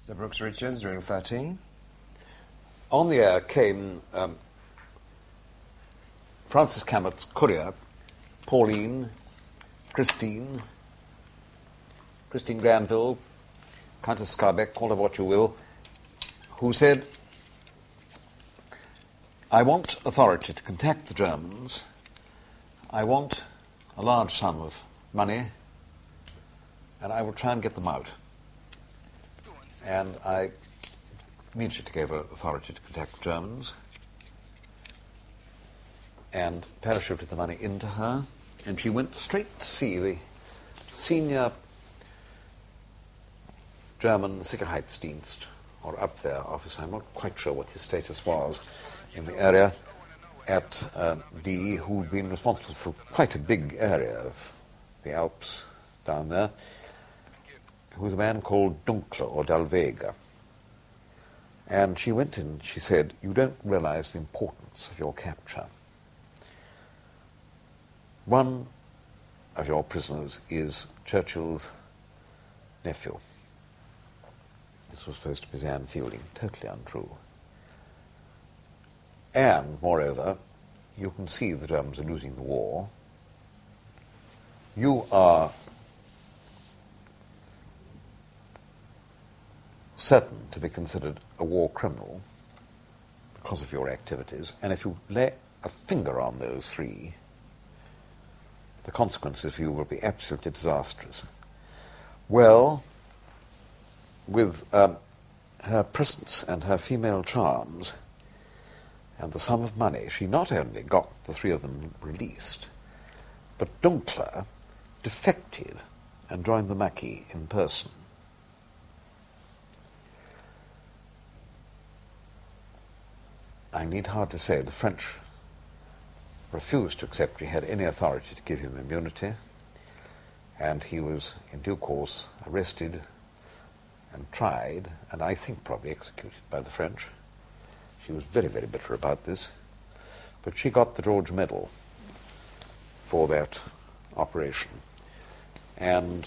Sir Brooks Richards, Drill 13. On the air came Francis Cammott's courier, Pauline, Christine Granville, Countess Scarbeck, call her what you will, who said, I want authority to contact the Germans. I want a large sum of money, and I will try and get them out. And I immediately gave her authority to contact the Germans and parachuted the money into her, and she went straight to see the senior German Sicherheitsdienst, or Abwehr officer, I'm not quite sure what his status was in the area, at D, who'd been responsible for quite a big area of the Alps down there, who was a man called Dunkler or Dalvega. And she went in, she said, you don't realize the importance of your capture. One of your prisoners is Churchill's nephew. This was supposed to be Anne Fielding. Totally untrue. And, moreover, you can see the Germans are losing the war. You are certain to be considered a war criminal because of your activities, and if you lay a finger on those three, the consequences for you will be absolutely disastrous. Well, with her presence and her female charms and the sum of money, she not only got the three of them released, but Dunkler defected and joined the Maquis in person. I need hardly say the French refused to accept he had any authority to give him immunity, and he was in due course arrested and tried, and I think probably executed by the French. She was very, very bitter about this, but she got the George Medal for that operation. And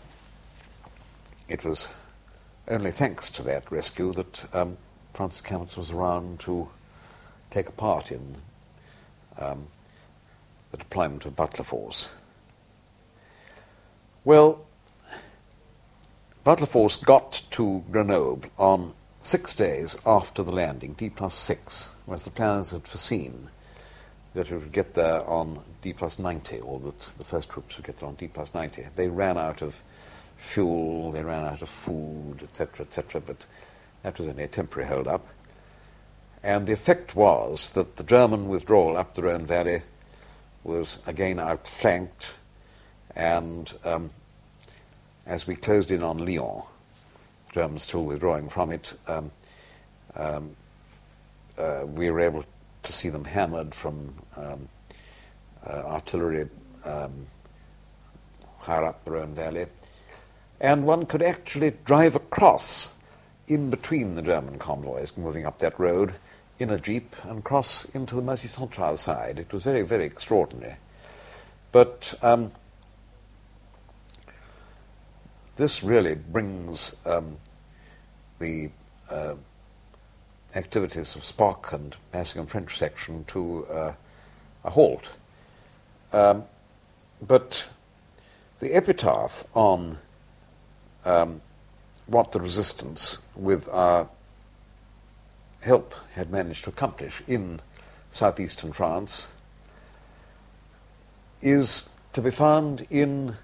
it was only thanks to that rescue that Francis Cammott was around to take a part in the deployment of Butler Force. Well, Butler Force got to Grenoble on 6 days after the landing, D+6, whereas the planners had foreseen that it would get there on D+90, or that the first troops would get there on D+90. They ran out of fuel, they ran out of food, etc., but that was only a temporary hold-up. And the effect was that the German withdrawal up the Rhone Valley was again outflanked, and as we closed in on Lyon, Germans still withdrawing from it, we were able to see them hammered from artillery higher up the Rhone Valley. And one could actually drive across in between the German convoys moving up that road in a jeep and cross into the Mersey Centrale side. It was very, very extraordinary. But this really brings the activities of Spock and Massingham French section to a halt. But the epitaph on what the resistance with our help had managed to accomplish in southeastern France is to be found in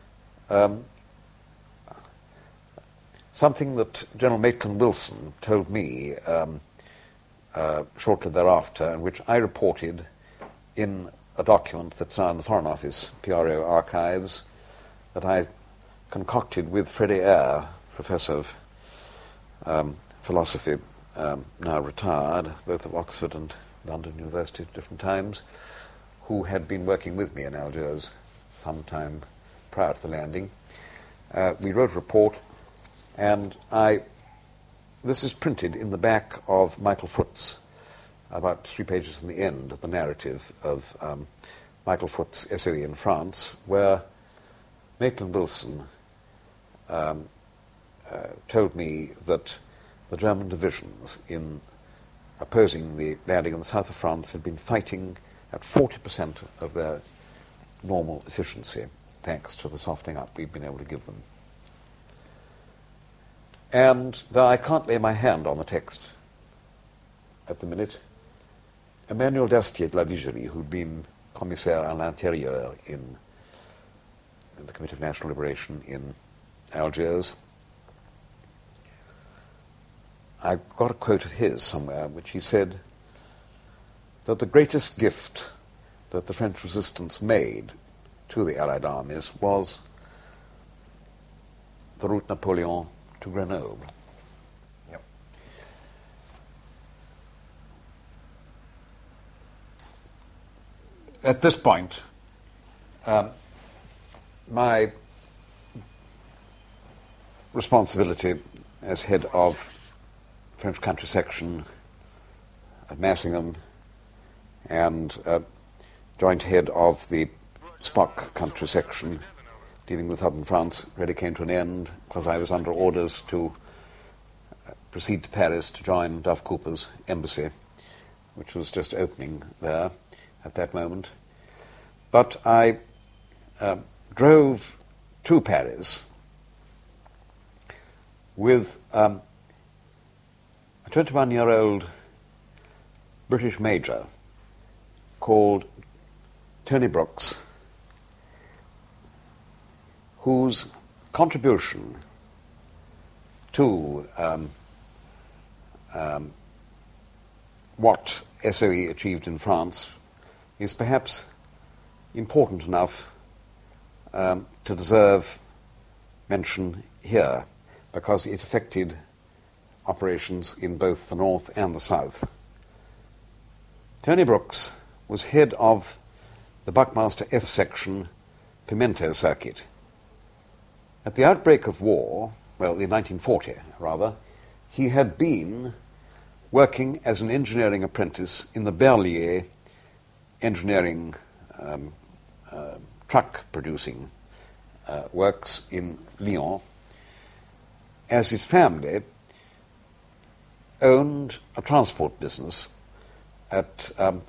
something that General Maitland Wilson told me shortly thereafter, and which I reported in a document that's now in the Foreign Office PRO archives, that I concocted with Freddie Eyre, professor of philosophy, now retired, both of Oxford and London University at different times, who had been working with me in Algiers some time prior to the landing. We wrote a report, and this is printed in the back of Michael Foot's, about 3 pages from the end of the narrative of Michael Foot's SOE in France, where Maitland Wilson told me that the German divisions in opposing the landing in the south of France had been fighting at 40% of their normal efficiency, thanks to the softening up we've been able to give them. And though I can't lay my hand on the text at the minute, Emmanuel Dastier de la Vigerie, who'd been commissaire à l'intérieur in the Committee of National Liberation in Algiers, I got a quote of his somewhere, which he said that the greatest gift that the French resistance made to the Allied armies was the route Napoleon to Grenoble. Yep. At this point, my responsibility as head of French country section at Massingham and joint head of the Spock country section dealing with southern France really came to an end because I was under orders to proceed to Paris to join Duff Cooper's embassy, which was just opening there at that moment. But I drove to Paris with a 21-year-old British major called Tony Brooks, whose contribution to what SOE achieved in France is perhaps important enough to deserve mention here, because it affected operations in both the north and the south. Tony Brooks was head of the Buckmaster F section Pimento circuit. At the outbreak of war, well, in 1940 rather, he had been working as an engineering apprentice in the Berlier engineering truck producing works in Lyon, as his family owned a transport business at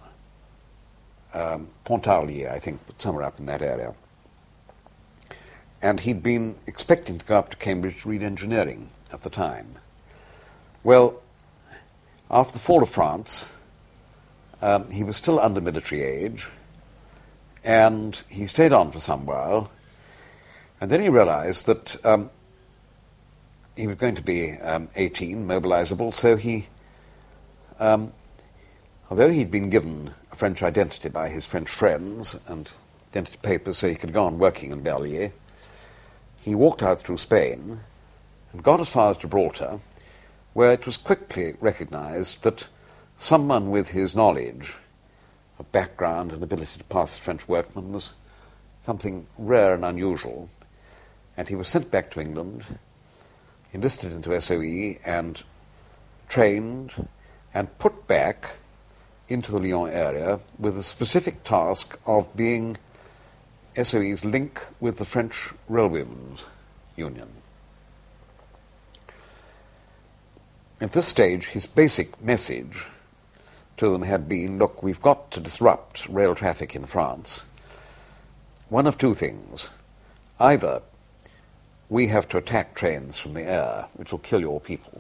Pontarlier, I think, somewhere up in that area. And he'd been expecting to go up to Cambridge to read engineering at the time. Well, after the fall of France, he was still under military age, and he stayed on for some while, and then he realized that he was going to be 18, mobilizable, so he, although he'd been given a French identity by his French friends and identity papers so he could go on working in Berlier, he walked out through Spain and got as far as Gibraltar, where it was quickly recognized that someone with his knowledge of background and ability to pass as French workman was something rare and unusual, and he was sent back to England, enlisted into SOE and trained and put back into the Lyon area with the specific task of being SOE's link with the French Railwaymen's Union. At this stage, his basic message to them had been, look, we've got to disrupt rail traffic in France. One of two things. Either we have to attack trains from the air, which will kill your people,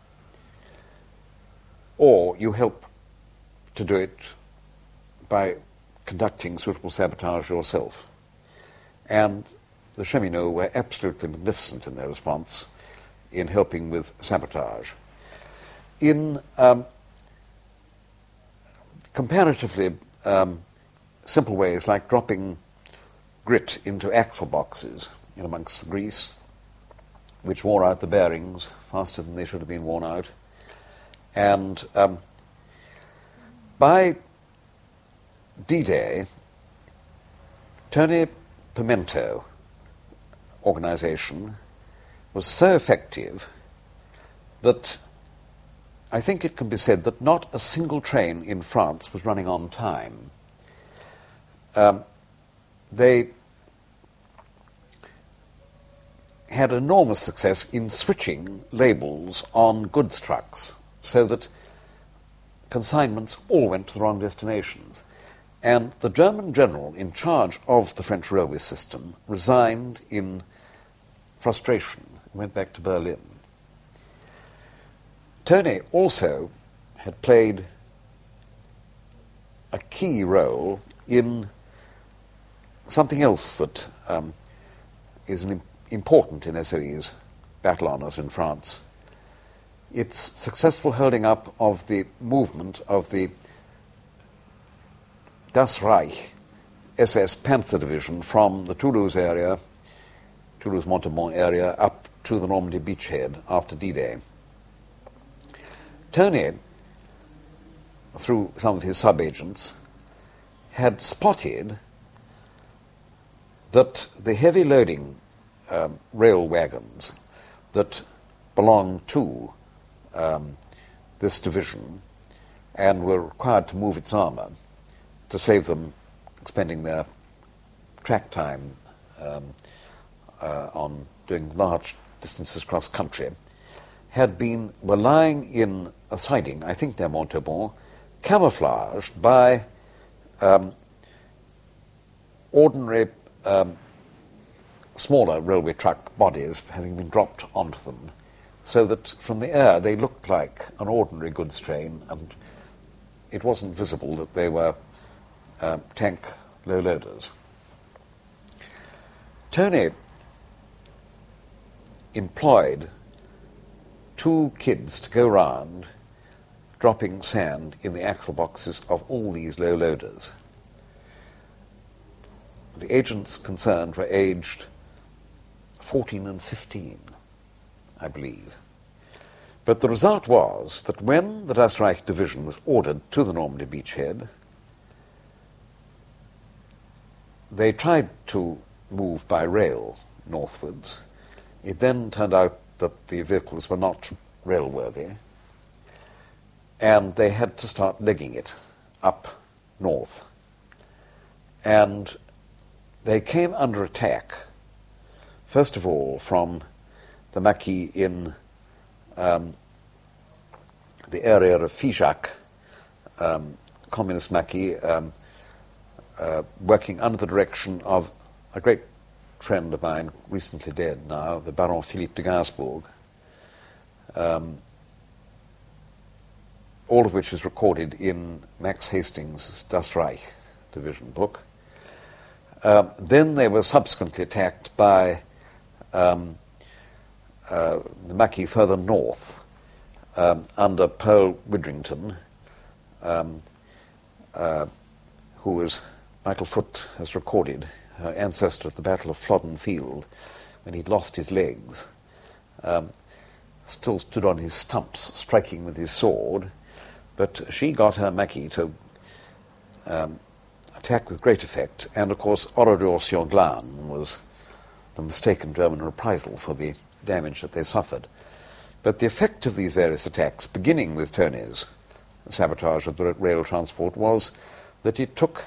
or you help to do it by conducting suitable sabotage yourself. And the cheminots were absolutely magnificent in their response in helping with sabotage. In comparatively simple ways, like dropping grit into axle boxes in amongst the grease, which wore out the bearings faster than they should have been worn out. And by D-Day, Tony Pimento organization was so effective that I think it can be said that not a single train in France was running on time. They had enormous success in switching labels on goods trucks so that consignments all went to the wrong destinations. And the German general in charge of the French railway system resigned in frustration and went back to Berlin. Tony also had played a key role in something else that is important in SOE's battle honours in France. Its successful holding up of the movement of the Das Reich SS Panzer Division from the Toulouse-Montaubon area, up to the Normandy beachhead after D-Day. Tony, through some of his sub-agents, had spotted that the heavy loading rail wagons that belonged to this division and were required to move its armour to save them expending their track time on doing large distances cross country, were lying in a siding, I think near Montauban, camouflaged by ordinary smaller railway truck bodies having been dropped onto them, so that from the air they looked like an ordinary goods train, and it wasn't visible that they were tank low loaders. Tony employed 2 kids to go round dropping sand in the axle boxes of all these low loaders. The agents concerned were aged 14 and 15, I believe. But the result was that when the Das Reich division was ordered to the Normandy beachhead, they tried to move by rail northwards. It then turned out that the vehicles were not railworthy, and they had to start legging it up north. And they came under attack, first of all, from the Maquis in the area of Figeac, communist Maquis, working under the direction of a great friend of mine, recently dead now, the Baron Philippe de Gainsbourg, all of which is recorded in Max Hastings' Das Reich division book. Then they were subsequently attacked by the Maquis further north, under Pearl Widrington, who was, Michael Foote has recorded, her ancestor at the Battle of Flodden Field, when he'd lost his legs, still stood on his stumps, striking with his sword, but she got her Maquis to attack with great effect, and of course Oradour-sur-Glane was the mistaken German reprisal for the damage that they suffered. But the effect of these various attacks, beginning with Tony's sabotage of the rail transport, was that it took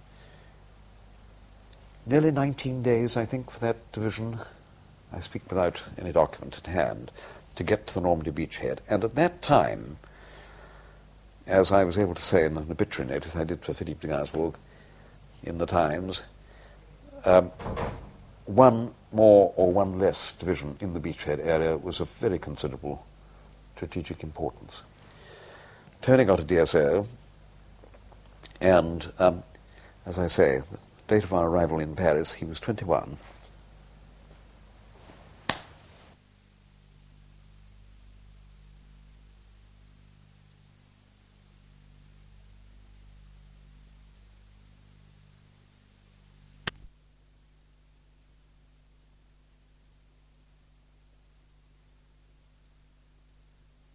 nearly 19 days, I think, for that division, I speak without any document at hand, to get to the Normandy beachhead. And at that time, as I was able to say in an obituary notice I did for Philippe de Gainsbourg in the Times, one more or one less division in the beachhead area was of very considerable strategic importance. Tony got a DSO, and as I say, the date of our arrival in Paris, he was 21.